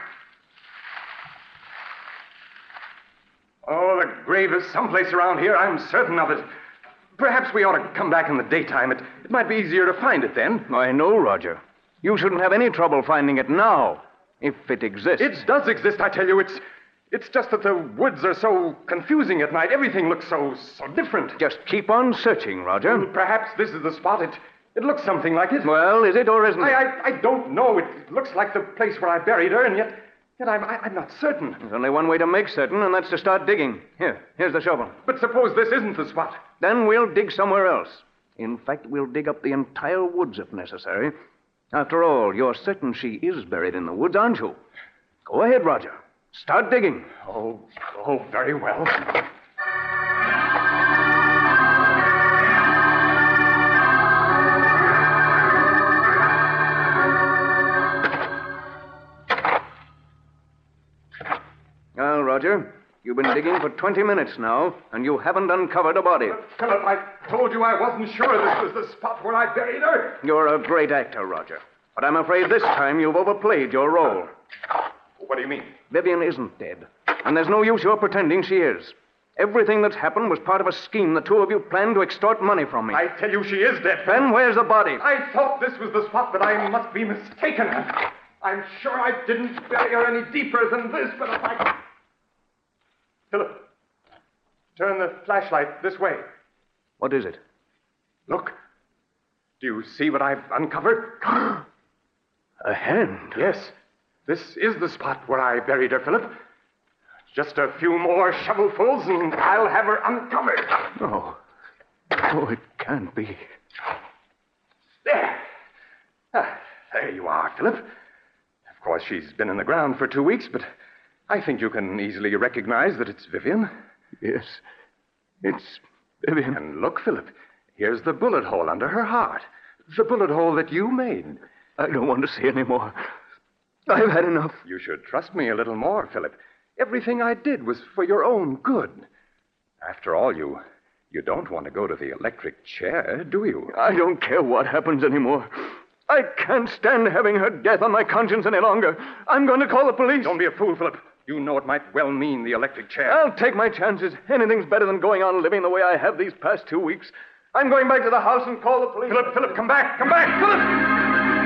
Oh, the grave is someplace around here. I'm certain of it. Perhaps we ought to come back in the daytime. It, it might be easier to find it then. I know, Roger. You shouldn't have any trouble finding it now, if it exists. It does exist, I tell you. It's it's just that the woods are so confusing at night. Everything looks so so different. Just keep on searching, Roger. Well, perhaps this is the spot. It it looks something like it. Well, is it or isn't it? I I, I don't know. It looks like the place where I buried her, and yet yet I'm I, I'm not certain. There's only one way to make certain, and that's to start digging. Here, here's the shovel. But suppose this isn't the spot. Then we'll dig somewhere else. In fact, we'll dig up the entire woods if necessary. After all, you're certain she is buried in the woods, aren't you? Go ahead, Roger. Start digging. Oh, oh, very well. Well, Roger, you've been digging for twenty minutes now, and you haven't uncovered a body. But, Philip, I told you I wasn't sure this was the spot where I buried her. You're a great actor, Roger. But I'm afraid this time you've overplayed your role. What do you mean? Vivian isn't dead, and there's no use your pretending she is. Everything that's happened was part of a scheme the two of you planned to extort money from me. I tell you she is dead. Then where's the body? I thought this was the spot, but I must be mistaken. I'm sure I didn't bury her any deeper than this, but if I... Philip, turn the flashlight this way. What is it? Look. Do you see what I've uncovered? A hand? Yes. This is the spot where I buried her, Philip. Just a few more shovelfuls and I'll have her uncovered. No. Oh, it can't be. There. Ah, there you are, Philip. Of course, she's been in the ground for two weeks, but I think you can easily recognize that it's Vivian. Yes. It's Vivian. And look, Philip, here's the bullet hole under her heart. The bullet hole that you made. I don't want to see any more. I've had enough. You should trust me a little more, Philip. Everything I did was for your own good. After all, you you don't want to go to the electric chair, do you? I don't care what happens anymore. I can't stand having her death on my conscience any longer. I'm going to call the police. Don't be a fool, Philip. You know it might well mean the electric chair. I'll take my chances. Anything's better than going on living the way I have these past two weeks. I'm going back to the house and call the police. Philip, Philip, come back. Come back, Philip!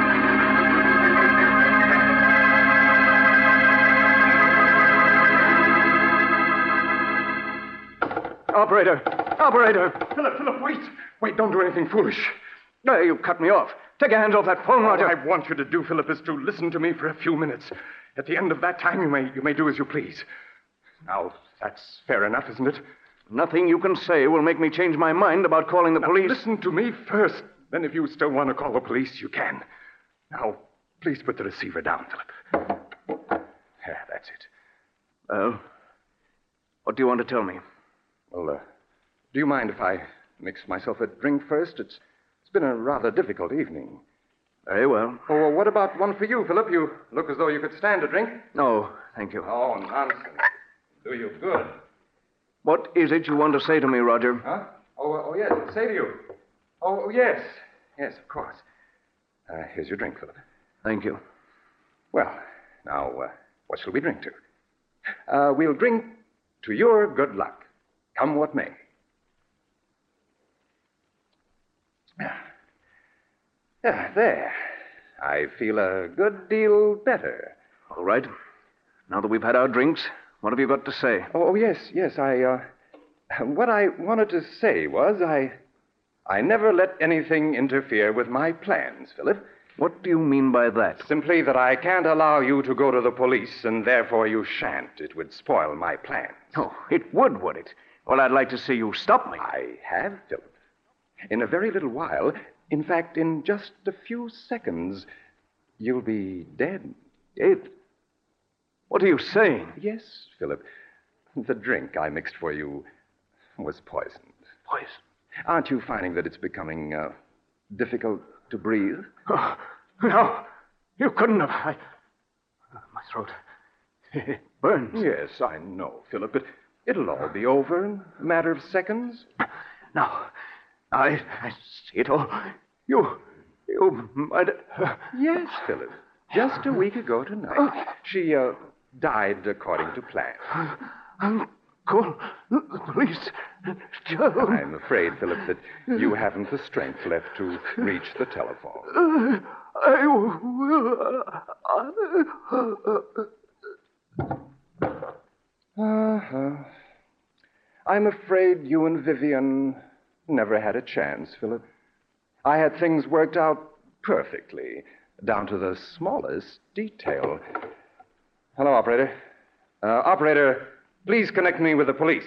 Operator! Operator! Philip, Philip, wait! Wait, don't do anything foolish. No, you cut me off. Take your hands off that phone, Roger. All I want you to do, Philip, is to listen to me for a few minutes. At the end of that time, you may you may do as you please. Now, that's fair enough, isn't it? Nothing you can say will make me change my mind about calling the now, police. Listen to me first. Then if you still want to call the police, you can. Now, please put the receiver down, Philip. Yeah, that's it. Well, what do you want to tell me? Well, uh, do you mind if I mix myself a drink first? It's It's been a rather difficult evening. Very well. Oh, well, what about one for you, Philip? You look as though you could stand a drink. No, thank you. Oh, nonsense. Do you good. What is it you want to say to me, Roger? Huh? Oh, oh yes, say to you. Oh, oh, yes. Yes, of course. Uh, here's your drink, Philip. Thank you. Well, now, uh, what shall we drink to? Uh, we'll drink to your good luck, come what may. Ah, there. I feel a good deal better. All right. Now that we've had our drinks, what have you got to say? Oh, oh yes, yes. I, uh, what I wanted to say was I, I never let anything interfere with my plans, Philip. What do you mean by that? Simply that I can't allow you to go to the police, and therefore you shan't. It would spoil my plans. Oh, it would, would it? Well, I'd like to see you stop me. I have, Philip. In a very little while, in fact, in just a few seconds, you'll be dead. Dead? What are you saying? Yes, Philip. The drink I mixed for you was poisoned. Poison? Aren't you finding that it's becoming uh, difficult to breathe? Oh, no. You couldn't have. I... My throat. It burns. Yes, I know, Philip, but it'll all be over in a matter of seconds. Now, I, I see it all. You, you might... Yes, Philip. Just a week ago tonight, she, uh, died according to plan. Uncle, the police, Joe. I'm afraid, Philip, that you haven't the strength left to reach the telephone. Uh, I will... Uh-huh. I'm afraid you and Vivian never had a chance, Philip. I had things worked out perfectly, down to the smallest detail. Hello, operator. Uh, operator, please connect me with the police.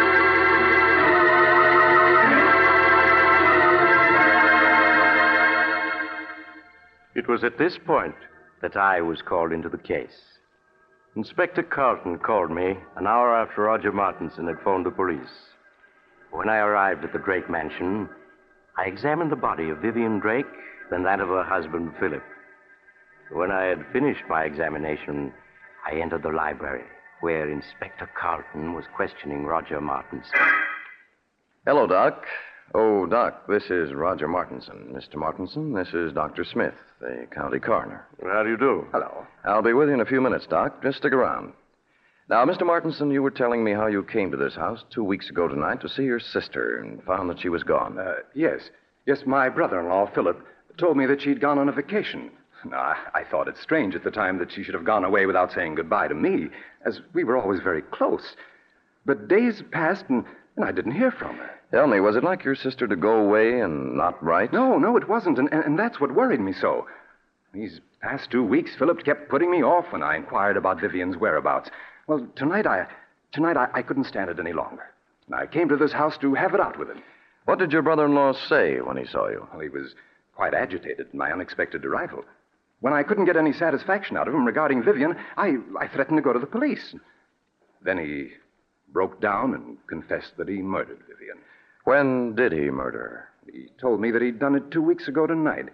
It was at this point that I was called into the case. Inspector Carlton called me an hour after Roger Martinson had phoned the police. When I arrived at the Drake mansion, I examined the body of Vivian Drake, then that of her husband, Philip. When I had finished my examination, I entered the library, where Inspector Carlton was questioning Roger Martinson. Hello, Doc. Oh, Doc, this is Roger Martinson. Mister Martinson, this is Doctor Smith, the county coroner. How do you do? Hello. I'll be with you in a few minutes, Doc. Just stick around. Now, Mister Martinson, you were telling me how you came to this house two weeks ago tonight to see your sister and found that she was gone. Uh, yes. Yes, my brother-in-law, Philip, told me that she'd gone on a vacation. Now, I, I thought it strange at the time that she should have gone away without saying goodbye to me, as we were always very close. But days passed, and, and I didn't hear from her. Tell me, was it like your sister to go away and not write? No, no, it wasn't, and, and, and that's what worried me so. These past two weeks, Philip kept putting me off when I inquired about Vivian's whereabouts. Well, tonight I tonight I, I couldn't stand it any longer. And I came to this house to have it out with him. What did your brother-in-law say when he saw you? Well, he was quite agitated at my unexpected arrival. When I couldn't get any satisfaction out of him regarding Vivian, I, I threatened to go to the police. Then he broke down and confessed that he murdered Vivian. When did he murder her? He told me that he'd done it two weeks ago tonight,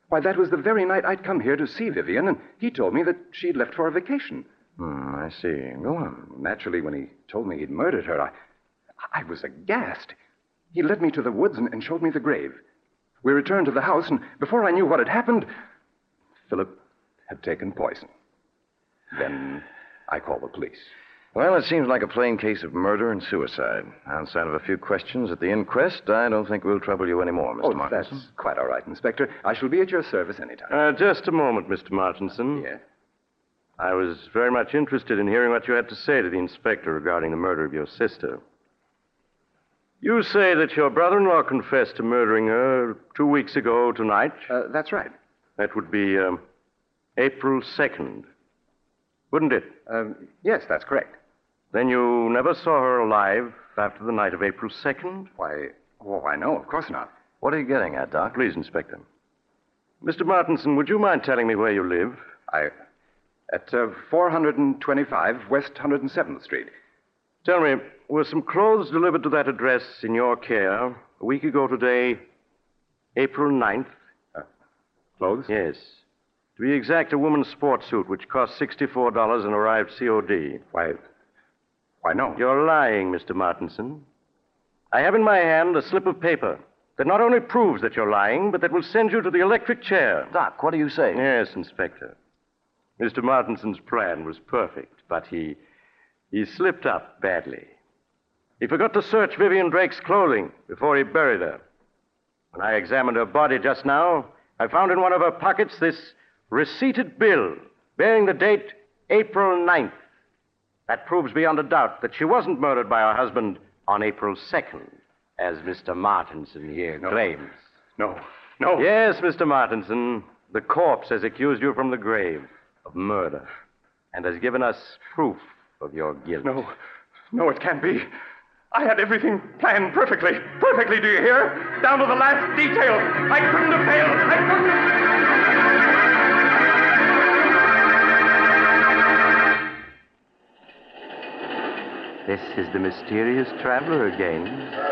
Why, that was the very night I'd come here to see Vivian, and he told me that she'd left for a vacation. Hmm, I see. Go on. Naturally, when he told me he'd murdered her, I, I was aghast. He led me to the woods and, and showed me the grave. We returned to the house, and before I knew what had happened, Philip had taken poison. Then I called the police. Well, it seems like a plain case of murder and suicide. Outside of a few questions at the inquest, I don't think we'll trouble you anymore, Mister Oh, Martinson. that's quite all right, Inspector. I shall be at your service anytime. Uh, just a moment, Mister Martinson. Yes? I was very much interested in hearing what you had to say to the inspector regarding the murder of your sister. You say that your brother-in-law confessed to murdering her two weeks ago tonight? Uh, that's right. That would be um, April second, wouldn't it? Um, yes, that's correct. Then you never saw her alive after the night of April second? Why, oh, why no, of course not. What are you getting at, Doc? Please, Inspector. Mister Martinson, would you mind telling me where you live? I... At uh, four twenty-five West one hundred seventh Street. Tell me, were some clothes delivered to that address in your care a week ago today, April ninth? Uh, clothes? Yes. To be exact, a woman's sports suit, which cost sixty-four dollars and arrived C O D. Why, why, no. You're lying, Mister Martinson. I have in my hand a slip of paper that not only proves that you're lying, but that will send you to the electric chair. Doc, what do you say? Yes, Inspector. Mister Martinson's plan was perfect, but he he slipped up badly. He forgot to search Vivian Drake's clothing before he buried her. When I examined her body just now, I found in one of her pockets this receipted bill bearing the date April ninth. That proves beyond a doubt that she wasn't murdered by her husband on April second, as Mister Martinson here no. claims. No, no. Yes, Mister Martinson, the corpse has accused you from the grave of murder and has given us proof of your guilt. No, no, it can't be. I had everything planned perfectly. Perfectly, do you hear? Down to the last detail. I couldn't have failed. I couldn't have... This is the mysterious traveler again.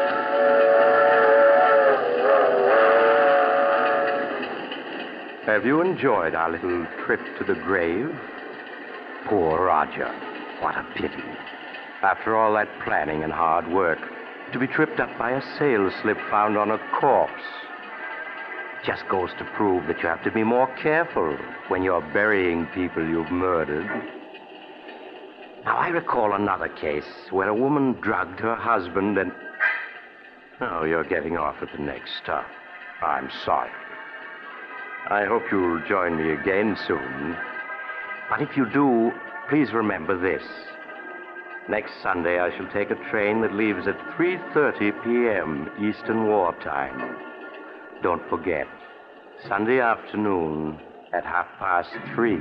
Have you enjoyed our little trip to the grave? Poor Roger. What a pity. After all that planning and hard work, to be tripped up by a sales slip found on a corpse. Just goes to prove that you have to be more careful when you're burying people you've murdered. Now, I recall another case where a woman drugged her husband and... Oh, you're getting off at the next stop. I'm sorry. I hope you'll join me again soon. But if you do, please remember this. Next Sunday, I shall take a train that leaves at three thirty p.m. Eastern Wartime. Don't forget, Sunday afternoon at half past three.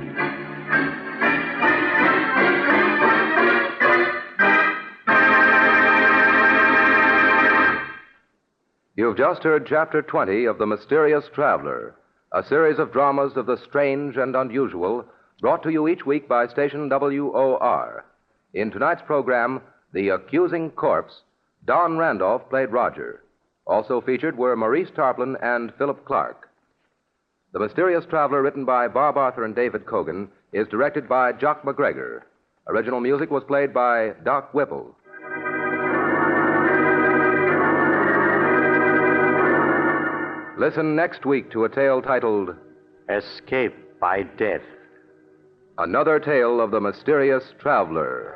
You've just heard Chapter twenty of The Mysterious Traveler, a series of dramas of the strange and unusual, brought to you each week by station W O R. In tonight's program, The Accusing Corpse, Don Randolph played Roger. Also featured were Maurice Tarplin and Philip Clark. The Mysterious Traveler, written by Bob Arthur and David Cogan, is directed by Jock McGregor. Original music was played by Doc Whipple. Listen next week to a tale titled Escape by Death. Another tale of the mysterious traveler.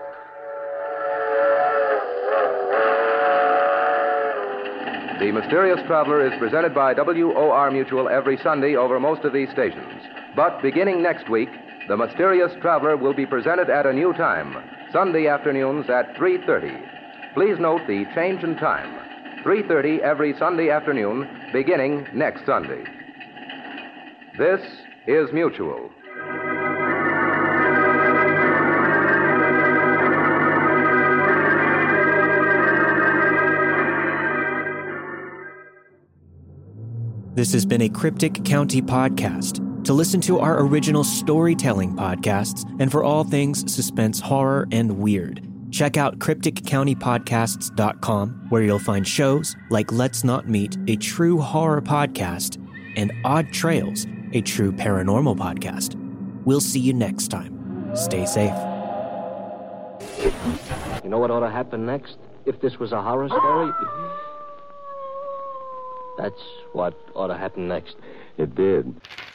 The Mysterious Traveler is presented by W O R Mutual every Sunday over most of these stations. But beginning next week, The Mysterious Traveler will be presented at a new time, Sunday afternoons at three thirty. Please note the change in time. three thirty every Sunday afternoon, beginning next Sunday. This is Mutual. This has been a Cryptic County podcast. To listen to our original storytelling podcasts and for all things suspense, horror, and weird, check out cryptic county podcasts dot com, where you'll find shows like Let's Not Meet, a true horror podcast, and Odd Trails, a true paranormal podcast. We'll see you next time. Stay safe. You know what ought to happen next? If this was a horror story? That's what ought to happen next. It did.